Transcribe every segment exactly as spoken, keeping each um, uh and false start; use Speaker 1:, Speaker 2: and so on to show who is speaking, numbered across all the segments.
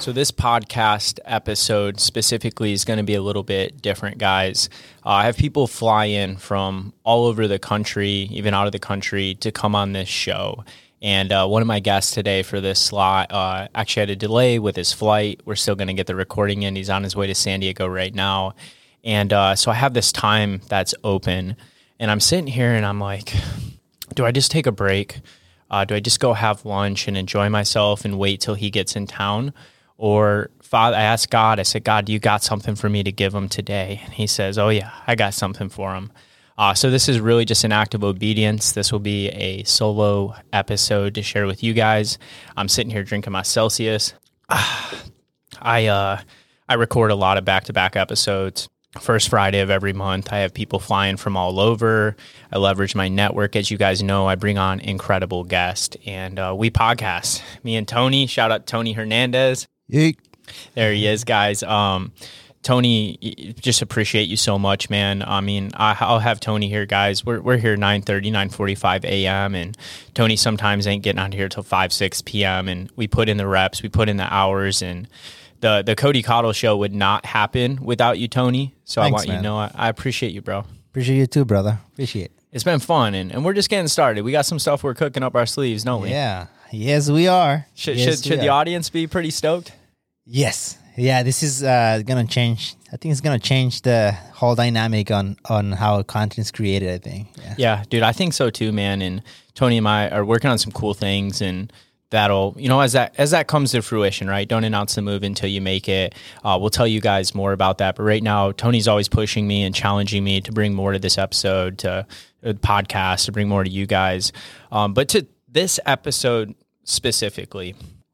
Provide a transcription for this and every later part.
Speaker 1: So this podcast episode specifically is going to be a little bit different, guys. Uh, I have people fly in from all over the country, even out of the country, to come on this show. And uh, one of my guests today for this slot uh, actually had a delay with his flight. We're still going to get the recording in. He's on his way to San Diego right now. And uh, so I have this time that's open. And I'm sitting here and I'm like, do I just take a break? Uh, do I just go have lunch and enjoy myself and wait till he gets in town? Or Father, I asked God, I said, God, do you got something for me to give him today? And he says, oh yeah, I got something for him. Uh, so this is really just an act of obedience. This will be a solo episode to share with you guys. I'm sitting here drinking my Celsius. I uh, I record a lot of back-to-back episodes. First Friday of every month, I have people flying from all over. I leverage my network. As you guys know, I bring on incredible guests, and uh, we podcast. Me and Tony, shout out Tony Hernandez.
Speaker 2: Yeet.
Speaker 1: There he is, guys. Um, Tony, just appreciate you so much, man. I mean, I, I'll have Tony here, guys. We're we're here nine thirty, nine forty-five a.m., and Tony sometimes ain't getting out here till five, six p.m., and we put in the reps, we put in the hours, and the the Cody Cottle show would not happen without you, Tony. So
Speaker 2: Thanks,
Speaker 1: I want
Speaker 2: man.
Speaker 1: you to know I, I appreciate you, bro.
Speaker 2: Appreciate you too, brother. Appreciate it.
Speaker 1: It's been fun, and, and we're just getting started. We got some stuff we're cooking up our sleeves, don't we?
Speaker 2: Yeah. Yes, we are.
Speaker 1: Should,
Speaker 2: yes,
Speaker 1: should, should
Speaker 2: we
Speaker 1: the
Speaker 2: are.
Speaker 1: audience be pretty stoked?
Speaker 2: Yes. Yeah, this is uh, going to change. I think it's going to change the whole dynamic on, on how content is created, I think. Yeah.
Speaker 1: Yeah, dude, I think so too, man. And Tony and I are working on some cool things, and that'll, you know, as that as that comes to fruition, right? Don't announce the move until you make it. Uh, we'll tell you guys more about that. But right now, Tony's always pushing me and challenging me to bring more to this episode, to the podcast, to bring more to you guys. Um, but to this episode specifically,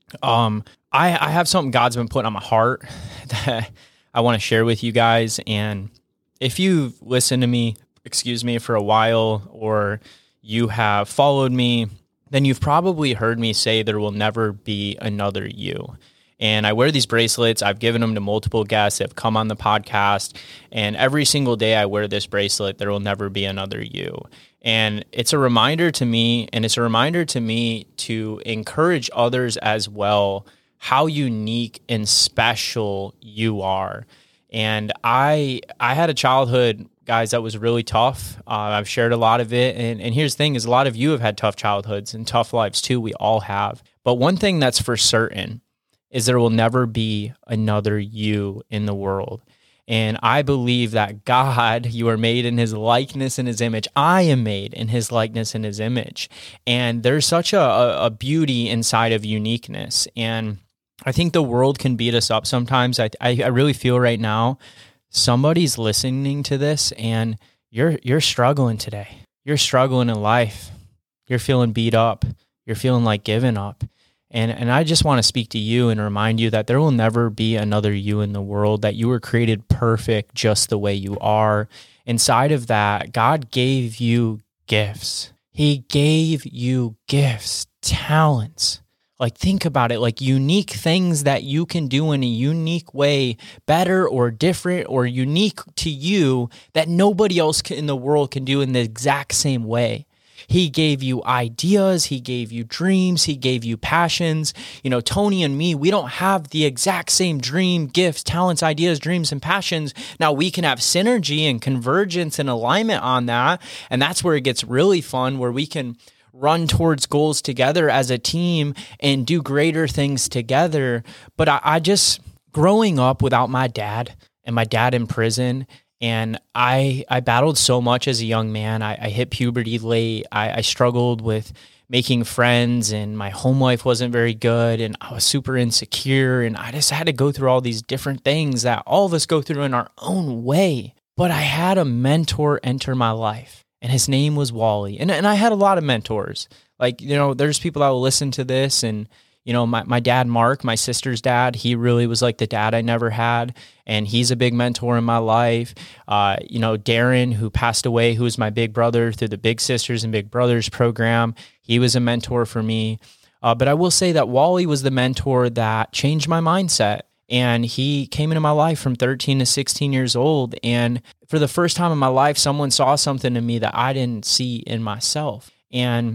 Speaker 1: um, I, I have something God's been putting on my heart that I want to share with you guys. And if you've listened to me, excuse me, for a while, or you have followed me, then you've probably heard me say there will never be another you. And I wear these bracelets. I've given them to multiple guests that have come on the podcast. And every single day I wear this bracelet, there will never be another you. And it's a reminder to me, and it's a reminder to me to encourage others as well, how unique and special you are. And I I had a childhood, guys, that was really tough. Uh, I've shared a lot of it. And, and here's the thing is a lot of you have had tough childhoods and tough lives too. We all have. But one thing that's for certain is there will never be another you in the world. And I believe that God, you are made in his likeness and his image. I am made in his likeness and his image. And there's such a, a beauty inside of uniqueness. And I think the world can beat us up sometimes. I, I, I really feel right now, somebody's listening to this and you're you're struggling today. You're struggling in life. You're feeling beat up. You're feeling like giving up. And and I just want to speak to you and remind you that there will never be another you in the world, that you were created perfect just the way you are. Inside of that, God gave you gifts. He gave you gifts, talents. Like, think about it, like unique things that you can do in a unique way, better or different or unique to you, that nobody else in the world can do in the exact same way. He gave you ideas, he gave you dreams, he gave you passions. You know, Tony and me, we don't have the exact same dream, gifts, talents, ideas, dreams, and passions. Now, we can have synergy and convergence and alignment on that, and that's where it gets really fun, where we can run towards goals together as a team and do greater things together. But I, I just, growing up without my dad and my dad in prison, and I I battled so much as a young man. I, I hit puberty late. I, I struggled with making friends, and my home life wasn't very good, and I was super insecure, and I just had to go through all these different things that all of us go through in our own way. But I had a mentor enter my life. And his name was Wally. And and I had a lot of mentors. Like, you know, there's people that will listen to this. And, you know, my, my dad, Mark, my sister's dad, he really was like the dad I never had. And he's a big mentor in my life. Uh, you know, Darren, who passed away, who was my big brother through the Big Sisters and Big Brothers program, he was a mentor for me. Uh, but I will say that Wally was the mentor that changed my mindset. And he came into my life from thirteen to sixteen years old. And for the first time in my life, someone saw something in me that I didn't see in myself. And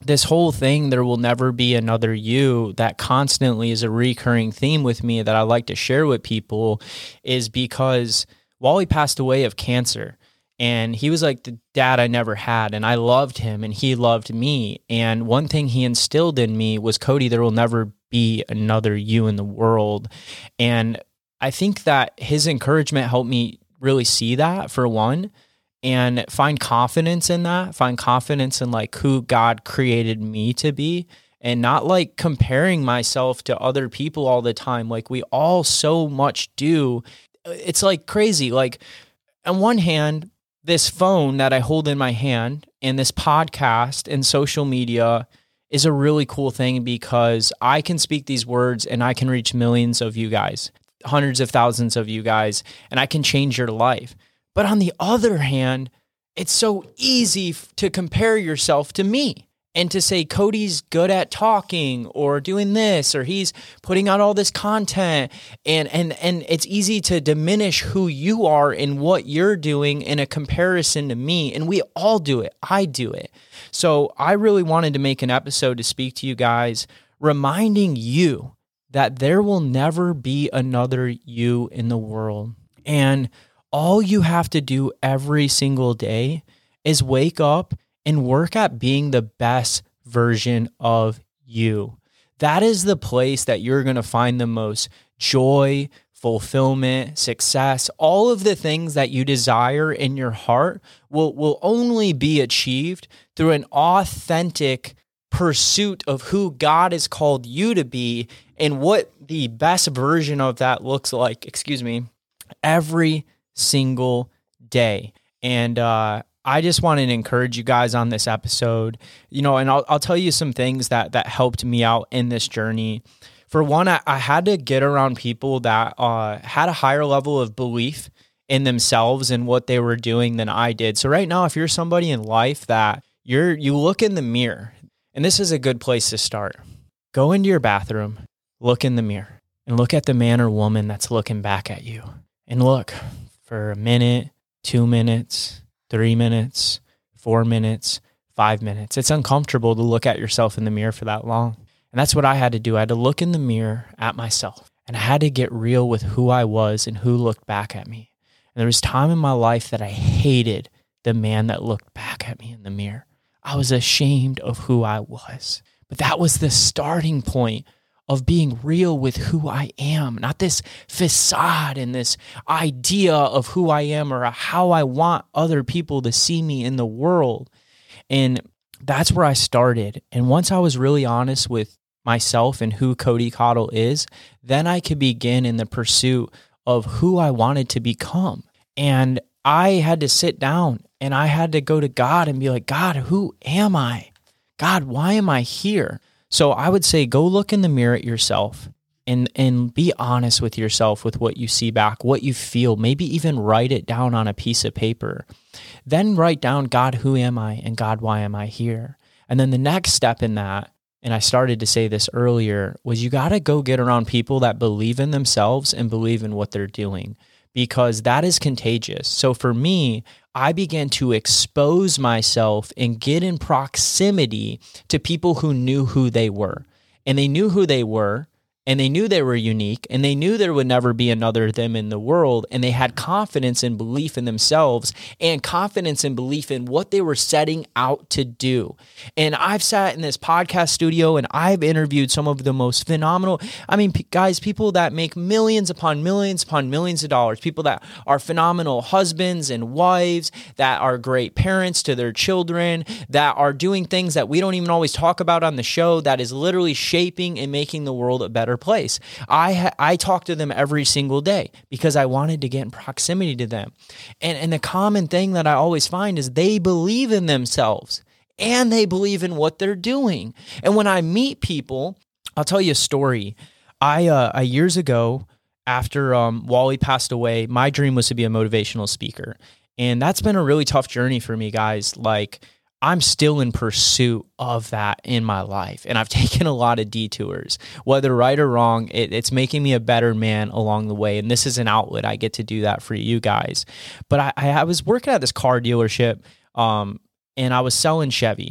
Speaker 1: this whole thing, there will never be another you, that constantly is a recurring theme with me that I like to share with people, is because Wally passed away of cancer. And he was like the dad I never had, and I loved him, and he loved me. And one thing he instilled in me was, Cody, there will never be another you in the world. And I think that his encouragement helped me really see that, for one, and find confidence in that, find confidence in like who God created me to be, and not like comparing myself to other people all the time. Like we all so much do. It's like crazy. Like on one hand, this phone that I hold in my hand and this podcast and social media is a really cool thing, because I can speak these words and I can reach millions of you guys, hundreds of thousands of you guys, and I can change your life. But on the other hand, it's so easy f- to compare yourself to me and to say, Cody's good at talking or doing this, or he's putting out all this content. And, and, and it's easy to diminish who you are and what you're doing in a comparison to me. And we all do it. I do it. So I really wanted to make an episode to speak to you guys, reminding you that there will never be another you in the world. And all you have to do every single day is wake up and work at being the best version of you. That is the place that you're going to find the most joy, fulfillment, success. All of the things that you desire in your heart will, will only be achieved through an authentic pursuit of who God has called you to be, and what the best version of that looks like, excuse me, every single day. And uh, I just wanted to encourage you guys on this episode, you know, and I'll, I'll tell you some things that, that helped me out in this journey. For one, I, I had to get around people that uh, had a higher level of belief in themselves and what they were doing than I did. So right now, if you're somebody in life that you're, you look in the mirror, and this is a good place to start, go into your bathroom, look in the mirror, and look at the man or woman that's looking back at you. And look for a minute, two minutes, three minutes, four minutes, five minutes. It's uncomfortable to look at yourself in the mirror for that long. And that's what I had to do. I had to look in the mirror at myself, and I had to get real with who I was and who looked back at me. And there was time in my life that I hated the man that looked back at me in the mirror. I was ashamed of who I was. But that was the starting point of being real with who I am, not this facade and this idea of who I am or how I want other people to see me in the world. And that's where I started. And once I was really honest with myself and who Cody Caudill is, then I could begin in the pursuit of who I wanted to become. And I had to sit down and I had to go to God and be like, God, who am I? God, why am I here? So I would say, go look in the mirror at yourself and, and be honest with yourself with what you see back, what you feel, maybe even write it down on a piece of paper. Then write down, God, who am I? And God, why am I here? And then the next step in that, and I started to say this earlier, was you got to go get around people that believe in themselves and believe in what they're doing, because that is contagious. So for me, I began to expose myself and get in proximity to people who knew who they were. And they knew who they were, and they knew they were unique, and they knew there would never be another them in the world, and they had confidence and belief in themselves and confidence and belief in what they were setting out to do. And I've sat in this podcast studio and I've interviewed some of the most phenomenal, I mean, p- guys, people that make millions upon millions upon millions of dollars, people that are phenomenal husbands and wives, that are great parents to their children, that are doing things that we don't even always talk about on the show, that is literally shaping and making the world a better place. I ha- I talk to them every single day because I wanted to get in proximity to them. And, and the common thing that I always find is they believe in themselves and they believe in what they're doing. And when I meet people, I'll tell you a story. I, uh, years ago, after um, Wally passed away, my dream was to be a motivational speaker. And that's been a really tough journey for me, guys. Like, I'm still in pursuit of that in my life. And I've taken a lot of detours, whether right or wrong. It, it's making me a better man along the way. And this is an outlet. I get to do that for you guys. But I, I was working at this car dealership um, and I was selling Chevy.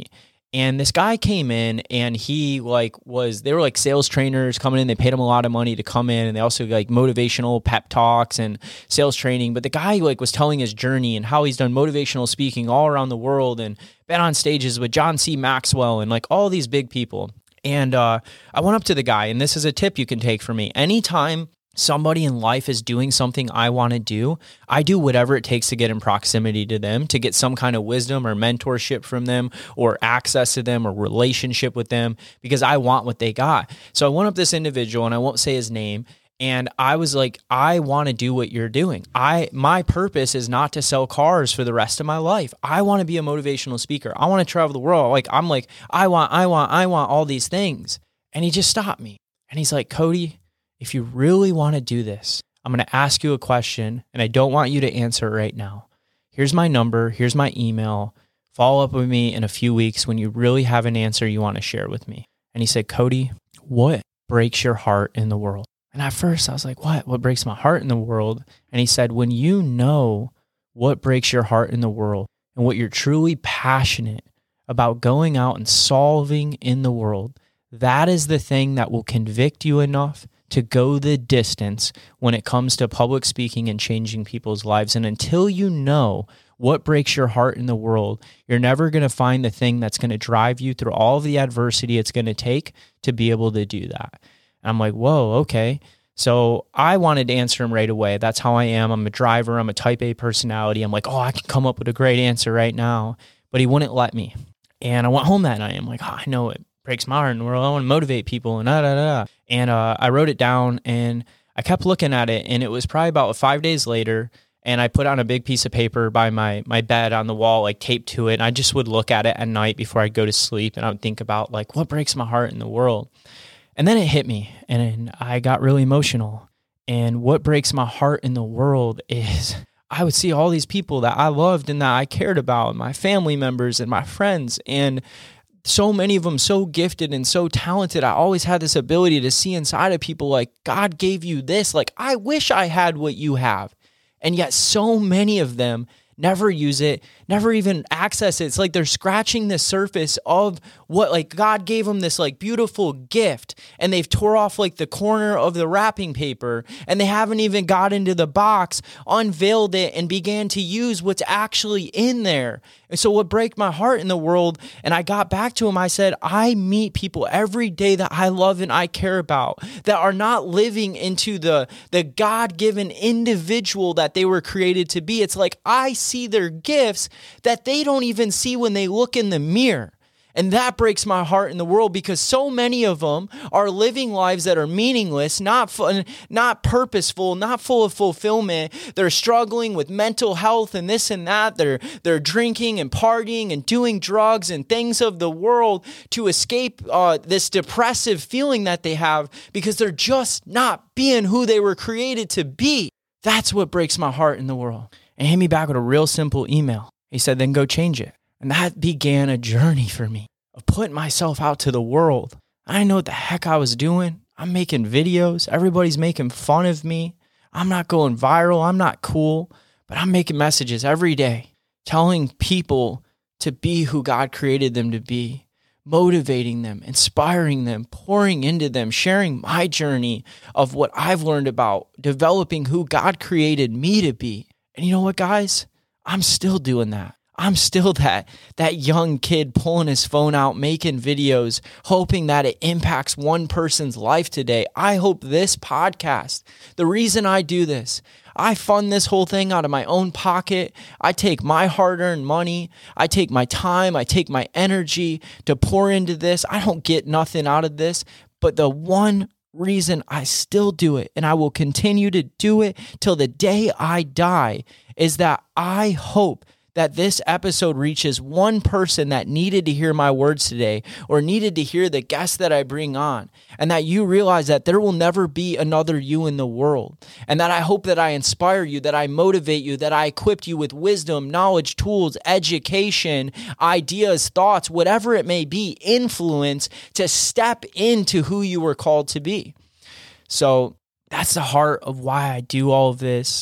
Speaker 1: And this guy came in and he like was, they were like sales trainers coming in. They paid him a lot of money to come in, and they also like motivational pep talks and sales training. But the guy like was telling his journey and how he's done motivational speaking all around the world and been on stages with John C. Maxwell and like all these big people. And uh, I went up to the guy, and this is a tip you can take from me. Anytime somebody in life is doing something I want to do, I do whatever it takes to get in proximity to them, to get some kind of wisdom or mentorship from them or access to them or relationship with them, because I want what they got. So I went up to this individual, and I won't say his name, and I was like, I want to do what you're doing. I my purpose is not to sell cars for the rest of my life. I want to be a motivational speaker. I want to travel the world. Like I'm like, I want, I want, I want all these things. And he just stopped me. And he's like, Cody, if you really want to do this, I'm going to ask you a question, and I don't want you to answer it right now. Here's my number. Here's my email. Follow up with me in a few weeks when you really have an answer you want to share with me. And he said, Cody, what breaks your heart in the world? And at first I was like, what? What breaks my heart in the world? And he said, when you know what breaks your heart in the world and what you're truly passionate about going out and solving in the world, that is the thing that will convict you enough to go the distance when it comes to public speaking and changing people's lives. And until you know what breaks your heart in the world, you're never going to find the thing that's going to drive you through all of the adversity it's going to take to be able to do that. And I'm like, whoa, okay. So I wanted to answer him right away. That's how I am. I'm a driver. I'm a type A personality. I'm like, oh, I can come up with a great answer right now. But he wouldn't let me. And I went home that night. I'm like, oh, I know it breaks my heart in the world. I want to motivate people and da da da. And uh, I wrote it down, and I kept looking at it, and it was probably about five days later, and I put on a big piece of paper by my my bed on the wall, like taped to it, and I just would look at it at night before I'd go to sleep, and I would think about like what breaks my heart in the world. And then it hit me, and I got really emotional. And what breaks my heart in the world is I would see all these people that I loved and that I cared about, my family members and my friends, and so many of them so gifted and so talented. I always had this ability to see inside of people like, God gave you this. Like, I wish I had what you have. And yet so many of them never use it, never even access it. It's like they're scratching the surface of what, like, God gave them this like beautiful gift, and they've tore off like the corner of the wrapping paper, and they haven't even got into the box, unveiled it, and began to use what's actually in there. And so what broke my heart in the world, and I got back to him, I said, I meet people every day that I love and I care about that are not living into the, the God-given individual that they were created to be. It's like I see their gifts that they don't even see when they look in the mirror. And that breaks my heart in the world, because so many of them are living lives that are meaningless, not fun, not purposeful, not full of fulfillment. They're struggling with mental health and this and that. They're they're drinking and partying and doing drugs and things of the world to escape uh, this depressive feeling that they have, because they're just not being who they were created to be. That's what breaks my heart in the world. And he hit me back with a real simple email. He said, then go change it. And that began a journey for me of putting myself out to the world. I didn't know what the heck I was doing. I'm making videos. Everybody's making fun of me. I'm not going viral. I'm not cool. But I'm making messages every day, telling people to be who God created them to be, motivating them, inspiring them, pouring into them, sharing my journey of what I've learned about developing who God created me to be. And you know what, guys? I'm still doing that. I'm still that that young kid pulling his phone out, making videos, hoping that it impacts one person's life today. I hope this podcast, the reason I do this, I fund this whole thing out of my own pocket. I take my hard-earned money. I take my time. I take my energy to pour into this. I don't get nothing out of this, but the one reason I still do it, and I will continue to do it till the day I die, is that I hope that this episode reaches one person that needed to hear my words today, or needed to hear the guests that I bring on, and that you realize that there will never be another you in the world. And that I hope that I inspire you, that I motivate you, that I equip you with wisdom, knowledge, tools, education, ideas, thoughts, whatever it may be, influence to step into who you were called to be. So that's the heart of why I do all of this.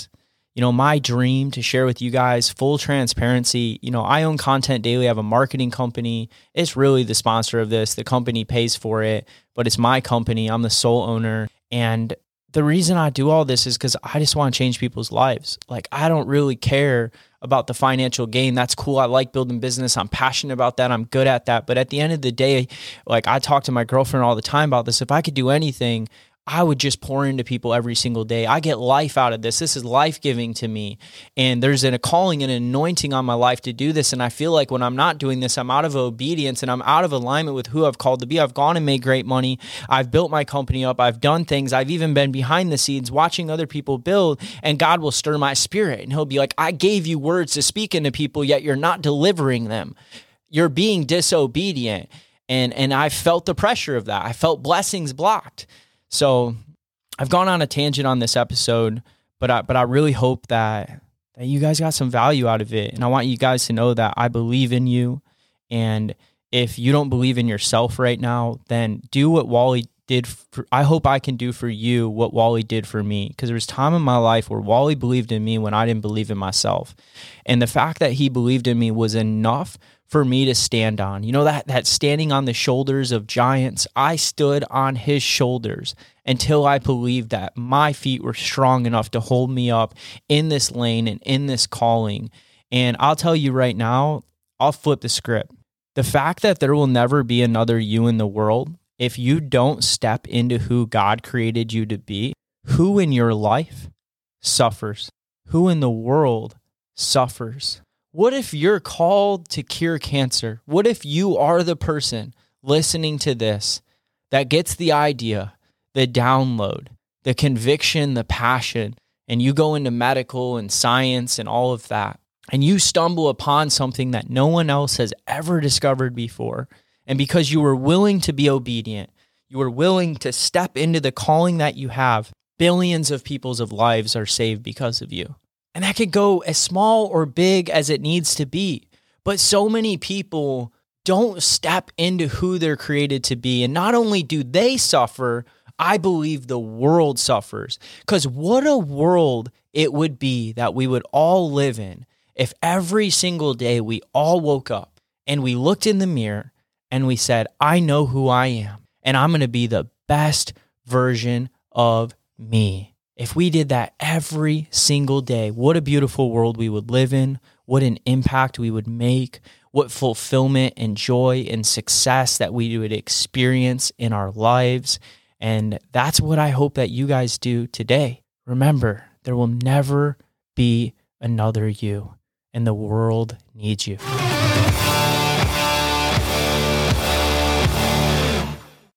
Speaker 1: You know, my dream to share with you guys, full transparency, you know, I own Content Daily. I have a marketing company. It's really the sponsor of this. The company pays for it, but it's my company. I'm the sole owner. And the reason I do all this is because I just want to change people's lives. Like, I don't really care about the financial gain. That's cool. I like building business. I'm passionate about that. I'm good at that. But at the end of the day, like, I talk to my girlfriend all the time about this. If I could do anything, I would just pour into people every single day. I get life out of this. This is life-giving to me. And there's an, a calling and an anointing on my life to do this. And I feel like when I'm not doing this, I'm out of obedience and I'm out of alignment with who I've called to be. I've gone and made great money. I've built my company up. I've done things. I've even been behind the scenes watching other people build, and God will stir my spirit. And he'll be like, I gave you words to speak into people, yet you're not delivering them. You're being disobedient. And, and I felt the pressure of that. I felt blessings blocked. So I've gone on a tangent on this episode, but I, but I really hope that, that you guys got some value out of it. And I want you guys to know that I believe in you. And if you don't believe in yourself right now, then do what Wally did. For, I hope I can do for you what Wally did for me. Because there was time in my life where Wally believed in me when I didn't believe in myself. And the fact that he believed in me was enough for me to stand on. You know, that that standing on the shoulders of giants, I stood on his shoulders until I believed that my feet were strong enough to hold me up in this lane and in this calling. And I'll tell you right now, I'll flip the script. The fact that there will never be another you in the world, if you don't step into who God created you to be, who in your life suffers? Who in the world suffers? What if you're called to cure cancer? What if you are the person listening to this that gets the idea, the download, the conviction, the passion, and you go into medical and science and all of that, and you stumble upon something that no one else has ever discovered before, and because you were willing to be obedient, you were willing to step into the calling that you have, billions of people's of lives are saved because of you. And that could go as small or big as it needs to be. But so many people don't step into who they're created to be. And not only do they suffer, I believe the world suffers. Because what a world it would be that we would all live in if every single day we all woke up and we looked in the mirror and we said, I know who I am, and I'm going to be the best version of me. If we did that every single day, what a beautiful world we would live in, what an impact we would make, what fulfillment and joy and success that we would experience in our lives. And that's what I hope that you guys do today. Remember, there will never be another you, and the world needs you.